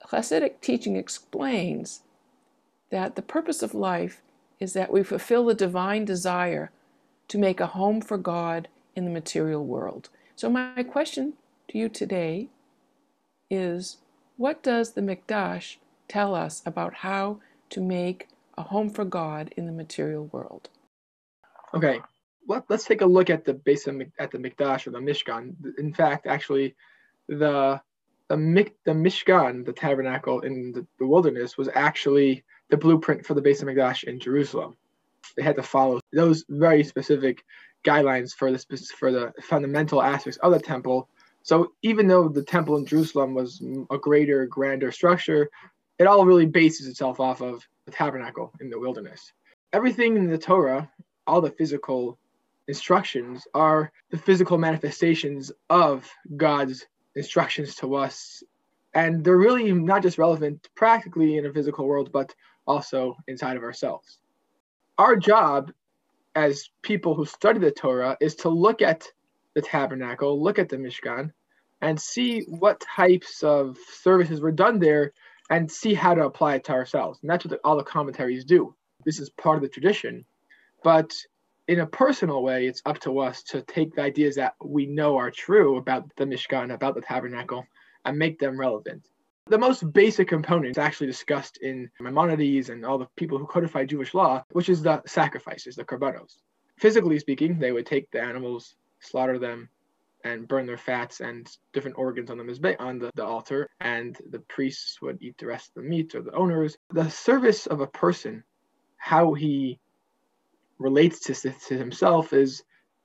Hasidic teaching explains that the purpose of life is that we fulfill the divine desire to make a home for God in the material world. So my question to you today is, what does the Mikdash tell us about how to make a home for God in the material world? Okay, let's take a look at the Mikdash or the Mishkan. In fact, actually, the Mishkan, the tabernacle in the wilderness, was actually the blueprint for the Beis Hamikdash in Jerusalem. They had to follow those very specific guidelines for the fundamental aspects of the temple. So even though the temple in Jerusalem was a greater, grander structure, it all really bases itself off of the tabernacle in the wilderness. Everything in the Torah, all the physical instructions, are the physical manifestations of God's instructions to us. And they're really not just relevant practically in a physical world, but also inside of ourselves. Our job as people who study the Torah is to look at the tabernacle, look at the Mishkan, and see what types of services were done there and see how to apply it to ourselves. And that's what all the commentaries do. This is part of the tradition. But in a personal way, it's up to us to take the ideas that we know are true about the Mishkan, about the tabernacle, and make them relevant. The most basic component is actually discussed in Maimonides and all the people who codify Jewish law, which is the sacrifices, the korbanos. Physically speaking, they would take the animals, slaughter them, and burn their fats and different organs on the altar, and the priests would eat the rest of the meat, or the owners. The service of a person, how he relates to himself, is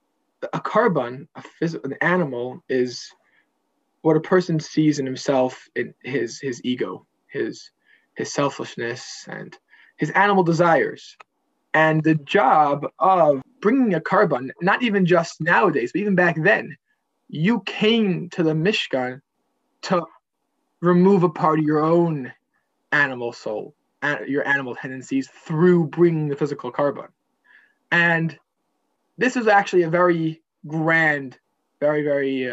a korban, an animal, is what a person sees in himself, in his ego, his selfishness, and his animal desires. And the job of bringing a korban, not even just nowadays, but even back then, you came to the Mishkan to remove a part of your own animal soul, your animal tendencies, through bringing the physical korban. And this is actually a very grand, very, very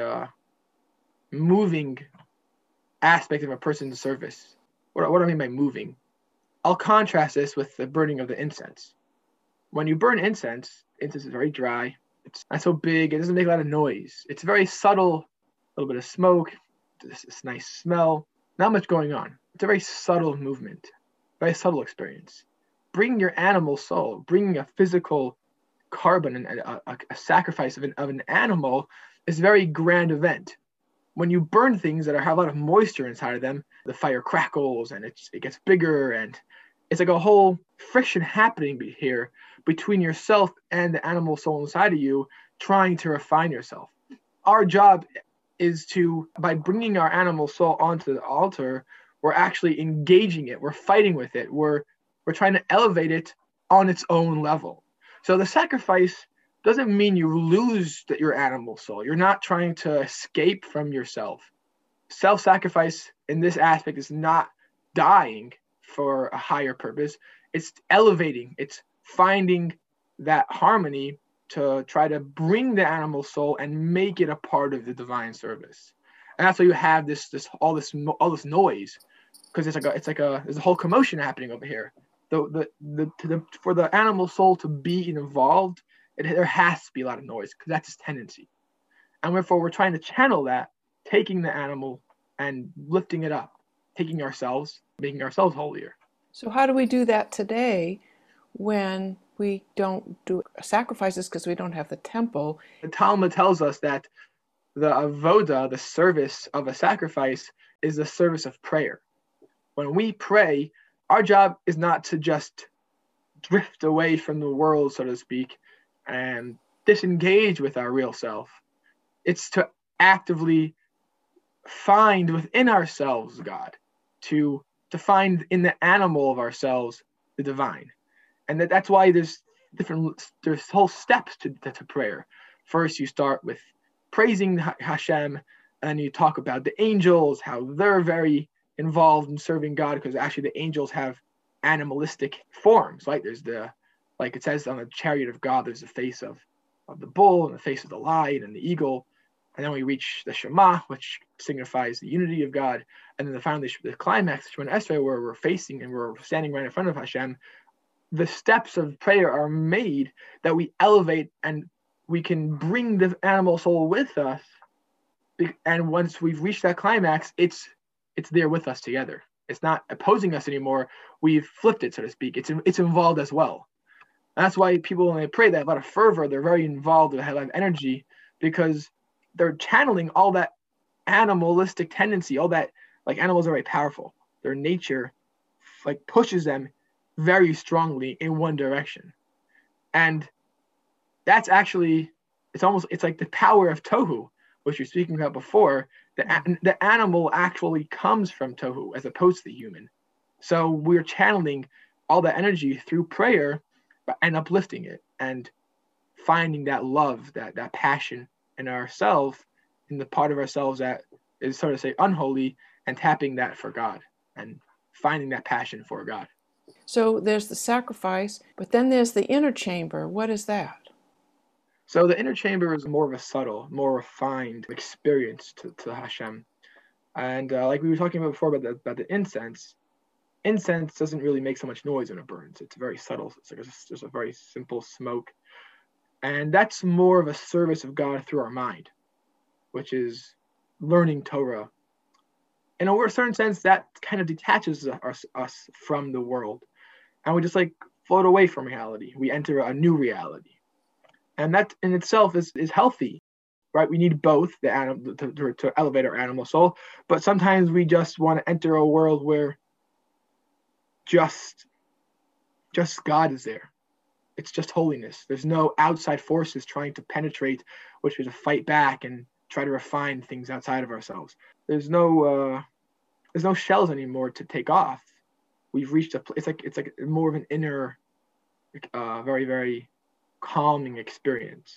moving aspect of a person's service. What do I mean by moving? I'll contrast this with the burning of the incense. When you burn incense is very dry. It's not so big. It doesn't make a lot of noise. It's very subtle, a little bit of smoke, this nice smell, not much going on. It's a very subtle movement, very subtle experience. Bringing your animal soul, bringing a physical korban and a sacrifice of an animal is a very grand event. When you burn things that have a lot of moisture inside of them, the fire crackles and it gets bigger, and it's like a whole friction happening here between yourself and the animal soul inside of you, trying to refine yourself. Our job is to, by bringing our animal soul onto the altar, we're actually engaging it, we're fighting with it, we're trying to elevate it on its own level. So the sacrifice doesn't mean you lose your animal soul. You're not trying to escape from yourself. Self-sacrifice in this aspect is not dying for a higher purpose. It's elevating. It's finding that harmony to try to bring the animal soul and make it a part of the divine service. And that's why you have all this noise, because there's a whole commotion happening over here. For the animal soul to be involved, there has to be a lot of noise, because that's its tendency. And therefore, we're trying to channel that, taking the animal and lifting it up, taking ourselves, making ourselves holier. So how do we do that today when we don't do sacrifices because we don't have the temple? The Talmud tells us that the avoda, the service of a sacrifice, is the service of prayer. When we pray, our job is not to just drift away from the world, so to speak, and disengage with our real self. It's to actively find within ourselves God, to find in the animal of ourselves the divine. And that's why there's whole steps to prayer. First, you start with praising Hashem, and you talk about the angels, how they're very involved in serving God, because actually the angels have animalistic forms. Like like it says on the chariot of God, there's the face of the bull and the face of the lion and the eagle. And then we reach the Shema, which signifies the unity of God. And then finally, the climax, Shemona Esrei, where we're facing and we're standing right in front of Hashem. The steps of prayer are made that we elevate and we can bring the animal soul with us. And once we've reached that climax, it's there with us together. It's not opposing us anymore. We've flipped it, so to speak. It's involved as well. And that's why people, when they pray, they have a lot of fervor. They're very involved. They have a lot of energy because they're channeling all that animalistic tendency, all that, like, animals are very powerful. Their nature, like, pushes them very strongly in one direction. And that's actually, it's like the power of Tohu, which you're speaking about before. The animal actually comes from Tohu as opposed to the human. So we're channeling all that energy through prayer and uplifting it and finding that love, that passion in ourselves, in the part of ourselves that is, sort of say, unholy, and tapping that for God and finding that passion for God. So there's the sacrifice, but then there's the inner chamber. What is that? So the inner chamber is more of a subtle, more refined experience to Hashem. And like we were talking about before about the incense doesn't really make so much noise when it burns. It's very subtle. It's like just a very simple smoke. And that's more of a service of God through our mind, which is learning Torah. In a certain sense, that kind of detaches us from the world. And we just like float away from reality. We enter a new reality. And that in itself is healthy, right? We need both the animal to elevate our animal soul. But sometimes we just want to enter a world where just God is there. It's just holiness. There's no outside forces trying to penetrate, which is to fight back and try to refine things outside of ourselves. There's no shells anymore to take off. We've reached it's like more of an inner, very, very calming experience.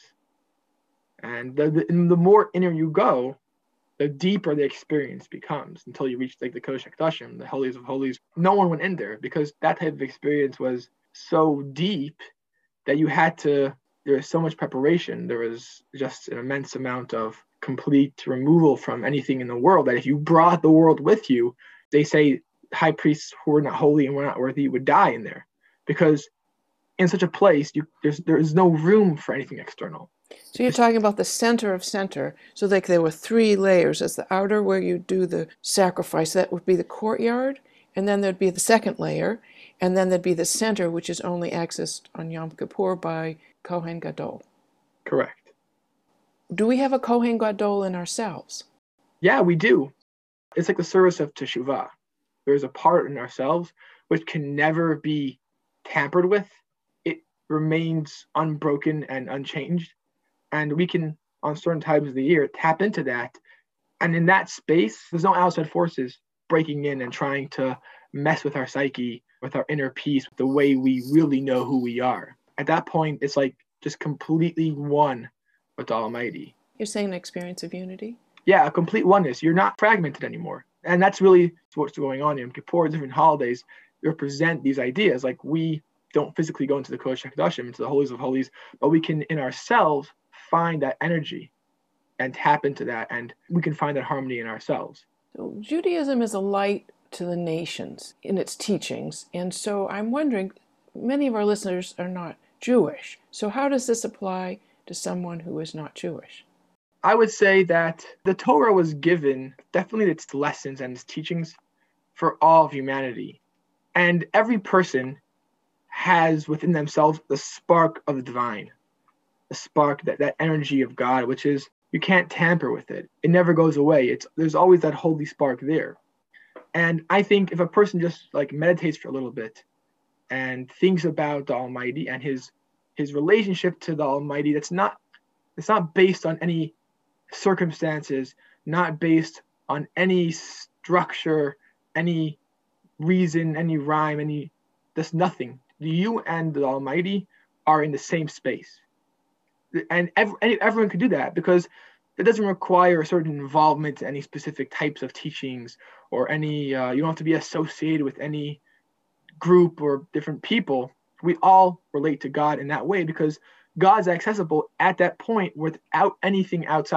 And the more inner you go, the deeper the experience becomes until you reach like the Kodesh HaKodashim, the holies of holies. No one went in there because that type of experience was so deep that there was so much preparation. There was just an immense amount of complete removal from anything in the world that if you brought the world with you, they say high priests who were not holy and were not worthy would die in there, because in such a place there is no room for anything external. So you're talking about the center of center. So like there were 3 layers. As the outer where you do the sacrifice, that would be the courtyard, and then there'd be the second layer, and then there'd be the center, which is only accessed on Yom Kippur by Kohen Gadol. Correct. Do we have a Kohen Gadol in ourselves? Yeah, we do. It's like the service of Teshuvah. There's a part in ourselves which can never be tampered with. It remains unbroken and unchanged. And we can, on certain times of the year, tap into that. And in that space, there's no outside forces breaking in and trying to mess with our psyche, with our inner peace, with the way we really know who we are. At that point, it's like just completely one with the Almighty. You're saying an experience of unity? Yeah, a complete oneness. You're not fragmented anymore. And that's really what's going on in Yom Kippur. Different holidays represent these ideas. Like, we don't physically go into the Kodesh HaKodashim, into the holies of holies, but we can, in ourselves, find that energy and tap into that, and we can find that harmony in ourselves. So Judaism is a light to the nations in its teachings, and so I'm wondering, many of our listeners are not Jewish, so how does this apply to someone who is not Jewish? I would say that the Torah was given, definitely its lessons and its teachings, for all of humanity. And every person has within themselves the spark of the divine, the spark, that energy of God, which is, you can't tamper with it. It never goes away. There's always that holy spark there. And I think if a person just like meditates for a little bit and thinks about the Almighty and his relationship to the Almighty, it's not based on any circumstances, not based on any structure, any reason, any rhyme, there's nothing. You and the Almighty are in the same space. And everyone can do that, because it doesn't require a certain involvement in any specific types of teachings or any, you don't have to be associated with any group or different people. We all relate to God in that way, because God's accessible at that point without anything outside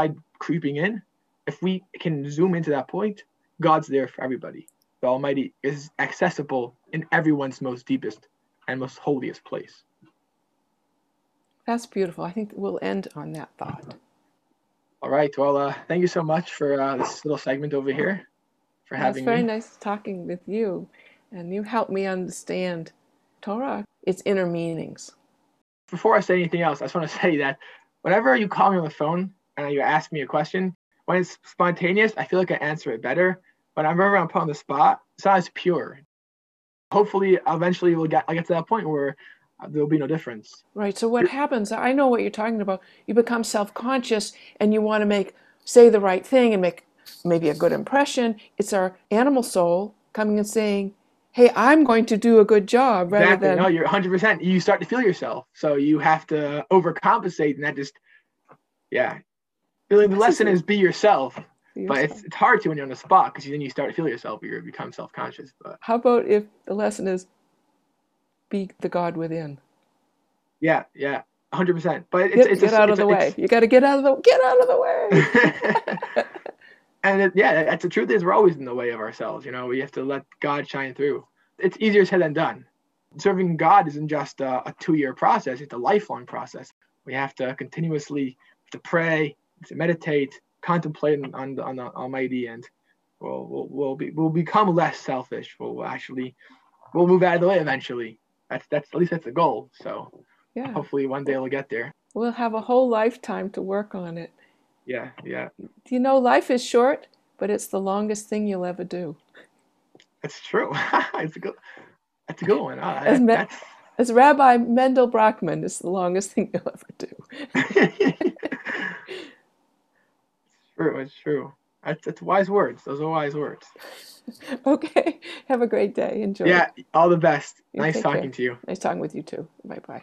creeping in, if we can zoom into that point, God's there for everybody. The Almighty is accessible in everyone's most deepest and most holiest place. That's beautiful. I think we'll end on that thought. All right. Well, thank you so much for this little segment over here, for having me. It's very nice talking with you, and you helped me understand Torah, its inner meanings. Before I say anything else, I just want to say that whenever you call me on the phone and you ask me a question, when it's spontaneous, I feel like I answer it better. But whenever I'm put on the spot, it's not as pure. Hopefully, eventually, I'll get to that point where there'll be no difference. Right. So what happens, I know what you're talking about. You become self-conscious and you want to say the right thing and make maybe a good impression. It's our animal soul coming and saying, hey, I'm going to do a good job. Rather Exactly. than... No, you're 100%. You start to feel yourself. So you have to overcompensate, and that just, yeah. Really, the lesson is be yourself. But it's hard to when you're on the spot, because then you start to feel yourself. You become self-conscious. But how about if the lesson is be the God within? Yeah, 100%. But get out of the way. You got to get out of the way. And that's the truth is we're always in the way of ourselves. We have to let God shine through. It's easier said than done. Serving God isn't just a 2-year process. It's a lifelong process. We have to continuously pray, to meditate, contemplate on the Almighty, and we'll become less selfish. We'll move out of the way eventually. That's at least that's the goal. So yeah, hopefully one day we'll get there. We'll have a whole lifetime to work on it. Yeah. Life is short, but it's the longest thing you'll ever do. That's true. That's a good one. As Rabbi Mendel Brockman, it's the longest thing you'll ever do. It's true. That's wise words. Those are wise words. Okay. Have a great day. Enjoy. Yeah. All the best. You nice talking care. to you. Nice talking with you too. Bye-bye.